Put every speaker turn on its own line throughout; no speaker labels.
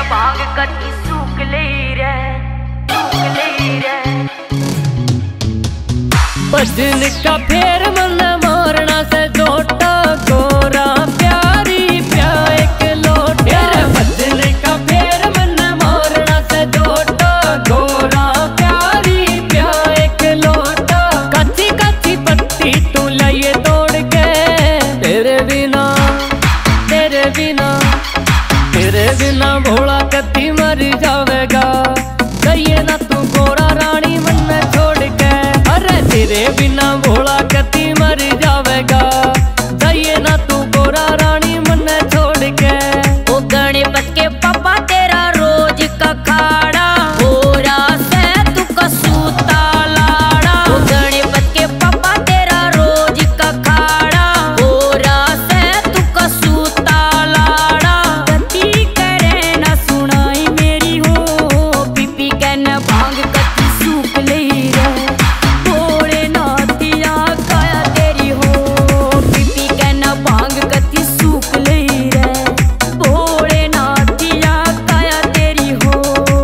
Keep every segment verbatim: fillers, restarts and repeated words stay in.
भांग कटी सूख ले रे सूख ले रे।
भजन का फेर मन मारना से जोटा गोरा प्यारी प्या एक लोटा। भजन का फेर मन मारना से जोटा गोरा प्यारी प्या एक लोटा। कच्ची कच्ची पत्ती तू लाइए तोड़ के तेरे बिना तेरे बिना तेरे बिना भोला कत्ती मर जावेगा। कहिए ना तू गोरा रानी मन में छोड़ के। अरे तेरे बिना भोला कत्ती मर जावेगा। कहिए ना तू गोरा रानी मन में छोड़ के।
ओ गणपत के पापा तेरा रोज का खाड़ा गोरा से तू कसूता लाड़ा। ओ गणपत के पापा तेरा रोज का खाड़ा गोरा से तू कसूता लाड़ा। गति करे ना सुनाई मेरी हो पीपी के न भांग कति सूख ले रे। भोले नाथिया काया तेरी हो पीपी के न भांग कति सूख ले रे। भोले नाथिया काया तेरी हो।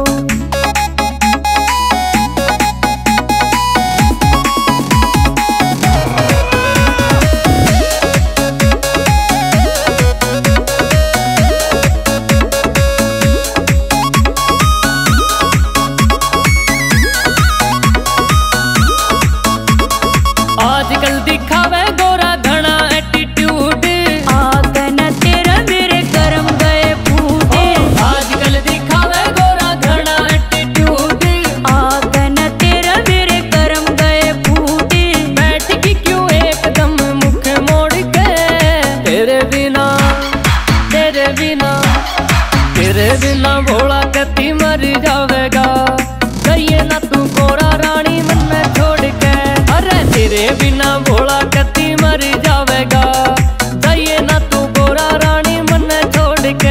आजकल दिखावे गोरा घना एटीट्यूड।
आगन तेरा मेरे कर्म गए फूटे।
आजकल दिखावे गोरा घना एटीट्यूड।
आगन तेरा मेरे कर्म गए फूटे।
बैठ की क्यों एकदम मुख मोड़ के। तेरे बिना तेरे बिना तेरे बिना भोला कत्ती मर जावेगा। कहिए ना तू गोरा रानी मन में छोड़ के। अरे तेरे बिना भोला कत्ती मर जावेगा। कहिए ना तू गोरा रानी मन में छोड़ के।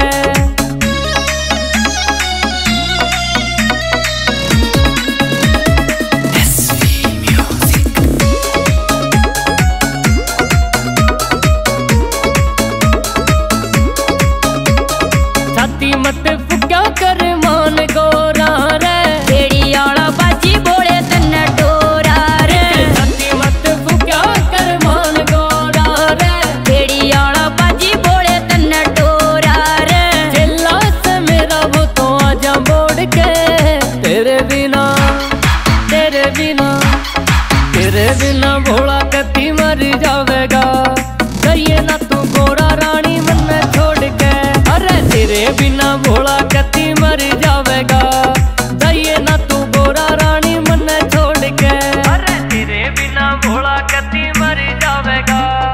छाती मत फुक्या कर मान गोरा रे।
बेड़ी आला बाजी बोले तन्ना डोरा रे।
छाती मत फुक्या कर मान गोरा रे।
बेड़ी आला बाजी बोले तन्ना डोरा रे।
चिल्ला से मेरा वो तो आजा बोड़ के। तेरे बिना तेरे बिना तेरे बिना भोला कत्ती मर जावेगा। कहिए ना तू गोरा रानी मन में छोड़ के। अरे तेरे बिना भोला कत्ती मर जावेगा। कहिए ना तू गोरा रानी मन में छोड़ के। अरे तेरे बिना भोला कत्ती मर जावेगा।